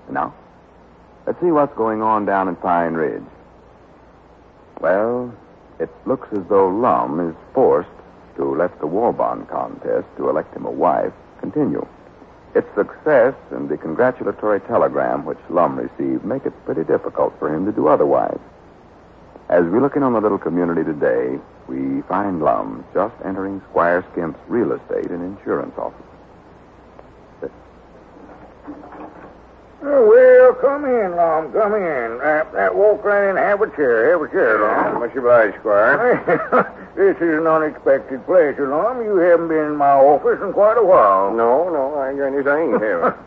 Now, let's see what's going on down in Pine Ridge. Well, it looks as though Lum is forced to let the war bond contest to elect him a wife continue. Its success and the congratulatory telegram which Lum received make it pretty difficult for him to do otherwise. As we look in on the little community today, we find Lum just entering Squire Skimp's real estate and insurance office. Well, come in, Lum, come in. Walk right in, have a chair, Lum. Much obliged, Squire. This is an unexpected pleasure, Lum. You haven't been in my office in quite a while. No, I guess I ain't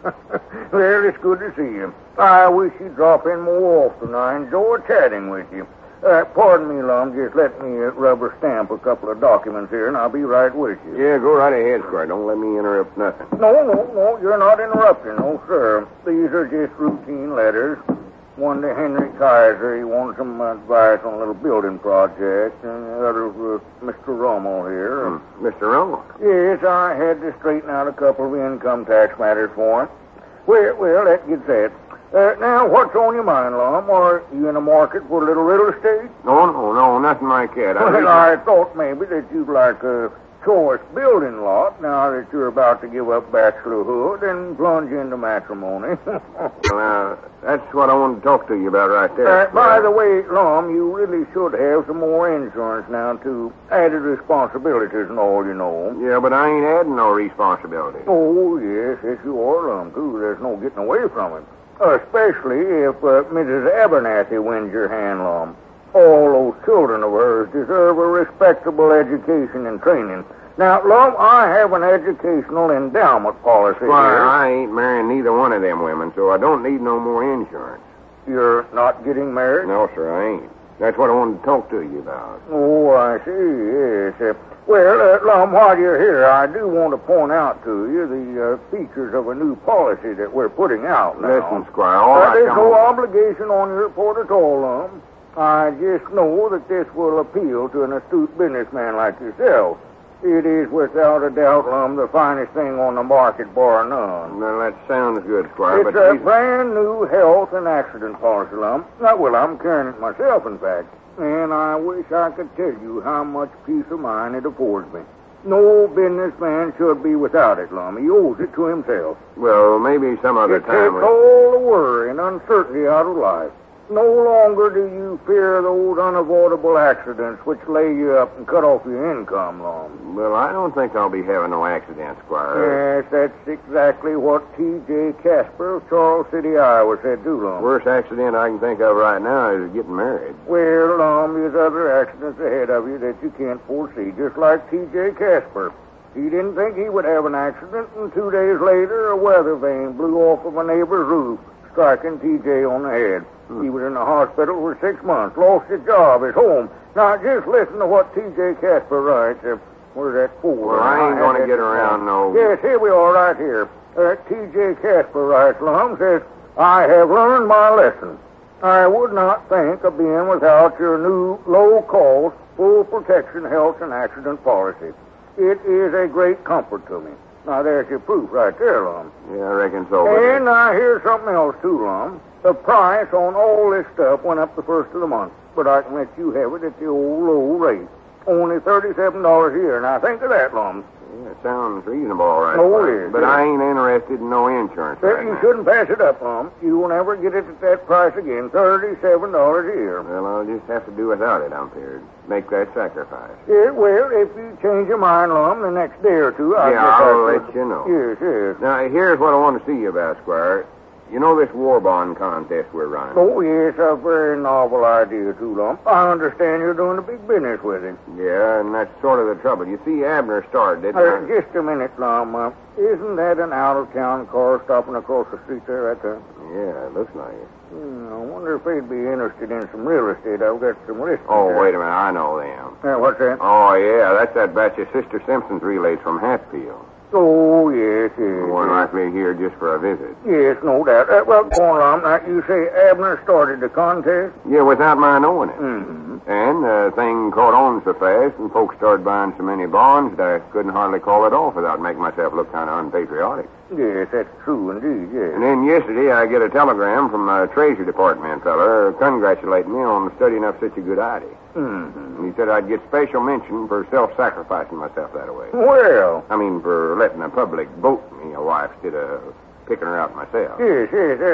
have. Well, it's good to see you. I wish you'd drop in more often. I enjoy chatting with you. Pardon me, Lum. Just let me rubber stamp a couple of documents here, and I'll be right with you. Yeah, go right ahead, Squire. Don't let me interrupt nothing. No, you're not interrupting. No, sir. These are just routine letters. One to Henry Kaiser. He wants some advice on a little building project. And the other was Mr. Rummel here. Mr. Rummel? Yes, I had to straighten out a couple of income tax matters for him. Well, that gets that. Now, what's on your mind, Lum? Are you in the market for a little real estate? No, nothing like that. I thought maybe that you'd like a choice building lot now that you're about to give up bachelorhood and plunge into matrimony. Well, that's what I wanted to talk to you about right there. By the way, Lum, you really should have some more insurance now, too. Added responsibilities and all, you know. Yeah, but I ain't adding no responsibility. Oh, yes, you are, Lum, too. There's no getting away from it. Especially if Mrs. Abernathy wins your hand, Lum. All those children of hers deserve a respectable education and training. Now, Lum, I have an educational endowment policy Squire, here. I ain't marrying neither one of them women, so I don't need no more insurance. You're not getting married? No, sir, I ain't. That's what I wanted to talk to you about. Oh, I see, yes. Well, Lum, while you're here, I do want to point out to you the features of a new policy that we're putting out now. Listen, Squire, all right, there's no obligation on your part at all, Lum. I just know that this will appeal to an astute businessman like yourself. It is without a doubt, Lum, the finest thing on the market, bar none. Well, that sounds good, Squire, it's a brand new health and accident policy, Lum. Well, I'm carrying it myself, in fact. And I wish I could tell you how much peace of mind it affords me. No businessman should be without it, Lum. He owes it to himself. Well, maybe some other time. It takes all the worry and uncertainty out of life. No longer do you fear those unavoidable accidents which lay you up and cut off your income, Lum. Well, I don't think I'll be having no accidents, Squire. Yes, that's exactly what T.J. Casper of Charles City, Iowa said too, Lum. Worst accident I can think of right now is getting married. Well, Lum, there's other accidents ahead of you that you can't foresee, just like T.J. Casper. He didn't think he would have an accident, and 2 days later, a weather vane blew off of a neighbor's roof, striking T.J. on the head. He was in the hospital for 6 months, lost his job, his home. Now, just listen to what T.J. Casper writes. Where's that for? Well, I ain't going to get around no... Yes, here we are, right here. T.J. Casper writes, Lum, says, I have learned my lesson. I would not think of being without your new, low-cost, full protection health and accident policy. It is a great comfort to me. Now, there's your proof right there, Lum. Yeah, I reckon so. And now, here's something else, too, Lum. The price on all this stuff went up the first of the month, but I can let you have it at the old low rate. Only $37 a year. Now, think of that, Lum. Yeah, it sounds reasonable, all right. Oh, it is. But I ain't interested in no insurance right You now. shouldn't pass it up, Lum. You will never get it at that price again. $37 a year. Well, I'll just have to do without it, I'm feared. Make that sacrifice. Yeah, well, if you change your mind, Lum, the next day or two, I'll let you know. Yes. Now, here's what I want to see you about, Squire. You know this war bond contest we're running? Oh, yes, a very novel idea, too, Lum. I understand you're doing a big business with it. Yeah, and that's sort of the trouble. You see, Abner started it. Just a minute, Lum. Isn't that an out-of-town car stopping across the street there, right there? Yeah, it looks like it. I wonder if they'd be interested in some real estate. I've got some listings. Oh, there. wait a minute. I know them. What's that? Oh, yeah, that's that batch of Sister Simpson's relays from Hatfield. Oh, yes, yes. More yes. likely here just for a visit. Yes, no doubt. Well, go on, Lum. Now, you say Abner started the contest? Yeah, without my knowing it. Mm-hmm. And the thing caught on so fast, and folks started buying so many bonds that I couldn't hardly call it off without making myself look kind of unpatriotic. Yes, that's true indeed, yes. And then yesterday I get a telegram from a Treasury Department feller congratulating me on studying up such a good idea. Mm-hmm. He said I'd get special mention for self-sacrificing myself that way. Well, I mean, for letting the public vote me a wife instead of picking her out myself. yes.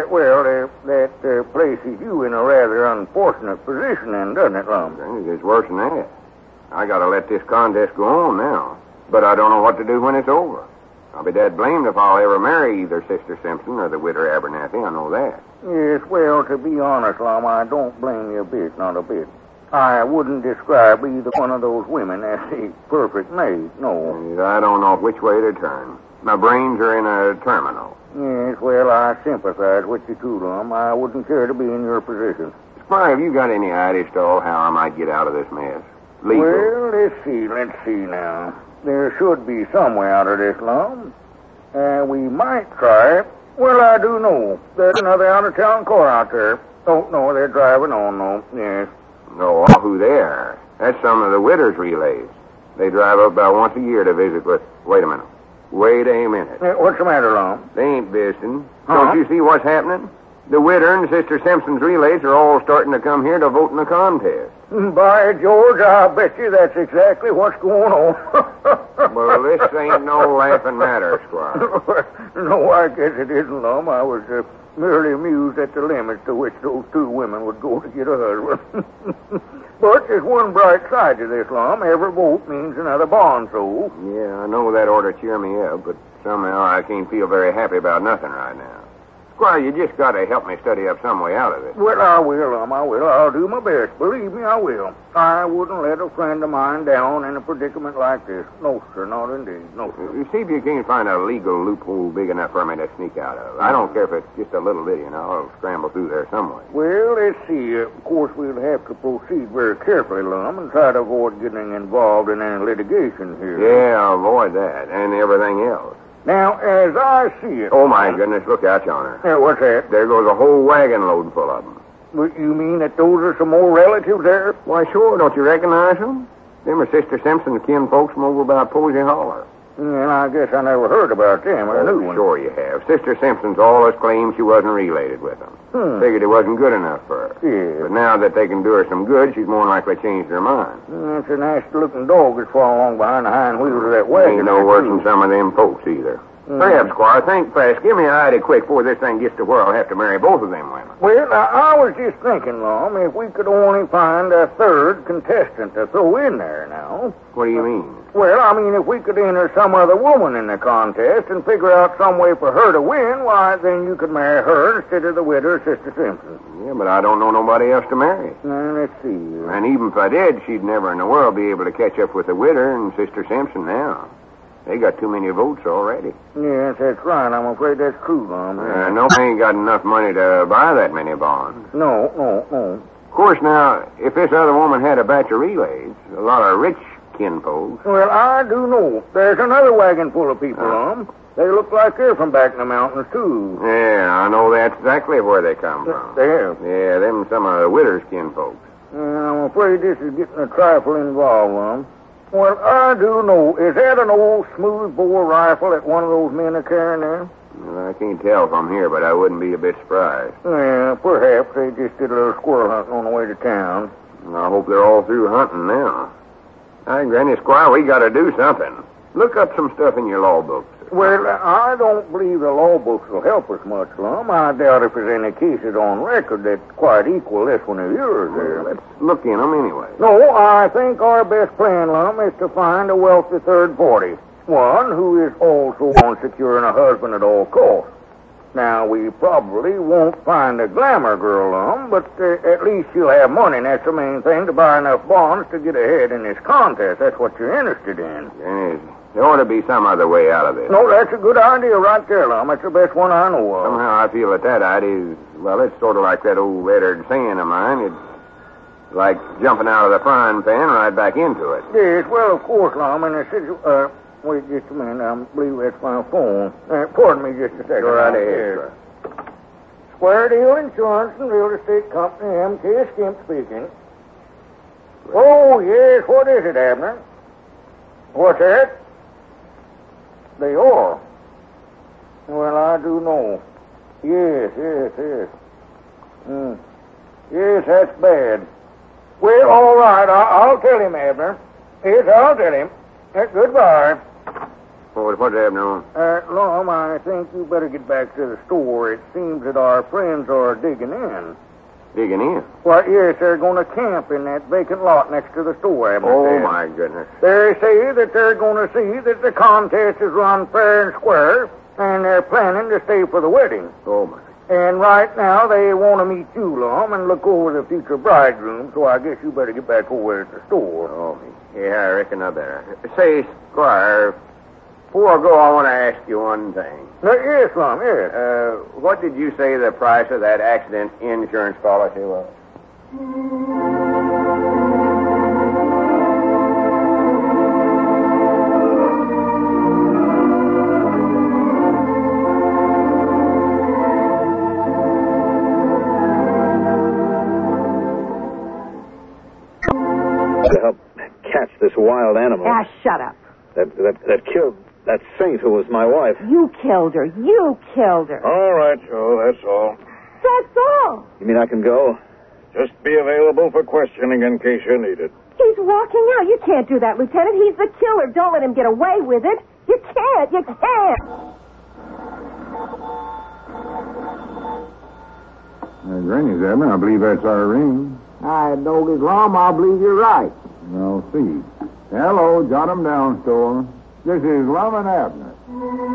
That places you in a rather unfortunate position then, doesn't it, Lum? It's worse than that. I gotta let this contest go on now. But I don't know what to do when it's over. I'll be dead blamed if I'll ever marry either Sister Simpson or the widow Abernathy. I know that. Yes, well, to be honest, Lum, I don't blame you a bit, not a bit. I wouldn't describe either one of those women as a perfect maid, no. And I don't know which way to turn. My brains are in a terminal. Yes, well, I sympathize with you too, Lum. I wouldn't care to be in your position. Squire, have you got any ideas at all how I might get out of this mess? Legal. Well, let's see now. There should be some way out of this, Lum. We might try. Well, I do know. There's another out-of-town car out there. Oh, no, they're driving on, no. Yes. No, who they are? That's some of the widows' relays. They drive up about once a year to visit with... Wait a minute. What's the matter, Lum? They ain't visiting. Huh? Don't you see what's happening? The widow and Sister Simpson's relays are all starting to come here to vote in the contest. By George, I bet you that's exactly what's going on. Well, this ain't no laughing matter, Squire. No, I guess it isn't, Lum. I was merely amused at the limits to which those two women would go to get a husband. But there's one bright side to this, Lum. Every vote means another bond sold. Yeah, I know that ought to cheer me up, but somehow I can't feel very happy about nothing right now. Squire, you just got to help me study up some way out of it. Well, I will, Lum. I will. I'll do my best. Believe me, I will. I wouldn't let a friend of mine down in a predicament like this. No, sir, not indeed. No, sir. See if you can't find a legal loophole big enough for me to sneak out of. I don't care if it's just a little bit, I'll scramble through there some way. Well, let's see. Of course, we'll have to proceed very carefully, Lum, and try to avoid getting involved in any litigation here. Yeah, avoid that and everything else. Now, as I see it... Oh, my goodness, look out yonder. Yeah, what's that? There goes a whole wagon load full of them. You mean that those are some more relatives there? Why, sure, don't you recognize them? Them are Sister Simpson's kin folks from over by Posey Holler. And I guess I never heard about them. I knew one. Sure you have. Sister Simpson's always claimed she wasn't related with them. Figured it wasn't good enough for her. Yeah. But now that they can do her some good, she's more likely changed her mind. That's a nasty-looking dog that's falling along behind the hind wheels of that wagon. Ain't no worse than some of them folks either. Hurry up, Squire. Think fast. Give me an idea quick before this thing gets to where I'll have to marry both of them women. Well, I was just thinking, Lum, if we could only find a third contestant to throw in there now. What do you mean? Well, I mean, if we could enter some other woman in the contest and figure out some way for her to win, why, then you could marry her instead of the widow, Sister Simpson. Yeah, but I don't know nobody else to marry. Now, let's see. And even if I did, she'd never in the world be able to catch up with the widow and Sister Simpson now. They got too many votes already. Yes, that's right. I'm afraid that's true, Lum. No, I ain't got enough money to buy that many bonds. No. Of course, now, if this other woman had a batch of relays, a lot of rich kinfolks. Well, I do know. There's another wagon full of people, Lum. They look like they're from back in the mountains, too. Yeah, I know that's exactly where they come from. There. Yeah, them some of the widow's kinfolks. I'm afraid this is getting a trifle involved, Lum. Well, I do know. Is that an old smooth-bore rifle that one of those men are carrying there? Well, I can't tell from here, but I wouldn't be a bit surprised. Yeah, perhaps they just did a little squirrel hunting on the way to town. I hope they're all through hunting now. Granny Squire, we got to do something. Look up some stuff in your law books. Well, I don't believe the law books will help us much, Lum. I doubt if there's any cases on record that quite equal this one of yours there. Let's look in them anyway. No, I think our best plan, Lum, is to find a wealthy third party. One who is also on securing a husband at all costs. Now, we probably won't find a glamour girl, Lum, but at least she'll have money, and that's the main thing, to buy enough bonds to get ahead in this contest. That's what you're interested in. There ought to be some other way out of this. No, that's a good idea right there, Lum. That's the best one I know of. Somehow I feel that idea is, well, it's sort of like that old Eddard saying of mine. It's like jumping out of the frying pan right back into it. Yes, well, of course, Lum, Wait just a minute. I believe that's my phone. Pardon me just a second. Go right Now, ahead, here. sir. Square Deal Insurance and Real Estate Company, M.K. Skimp speaking. Oh, yes. What is it, Abner? What's that? They are. Well, I do know. Yes. Yes, that's bad. Well, all right. I'll tell him, Abner. Yes, I'll tell him. Goodbye. What's Abner on? Lum, I think you better get back to the store. It seems that our friends are digging in. Digging in? Why, yes, they're going to camp in that vacant lot next to the store, Abner Oh, said. my goodness. They say that they're going to see that the contest is run fair and square, and they're planning to stay for the wedding. Oh, my. And right now they want to meet you, Lum, and look over the future bridegroom, so I guess you better get back over at the store. Oh, yeah, I reckon I better. Say, Squire, before I go, I want to ask you one thing. Yes, Lum, yes. What did you say the price of that accident insurance policy was? To help catch this wild animal Ah, shut up. that killed that Saint who was my wife. You killed her. You killed her. All right, Joe, that's all. That's all. You mean I can go? Just be available for questioning in case you're needed. He's walking out. You can't do that, Lieutenant. He's the killer. Don't let him get away with it. You can't. You can't. Granny's, Abner. I believe that's our ring. I noticed, Lum. I believe you're right. I'll see. Hello, jot 'em down, store. This is Lum and Abner.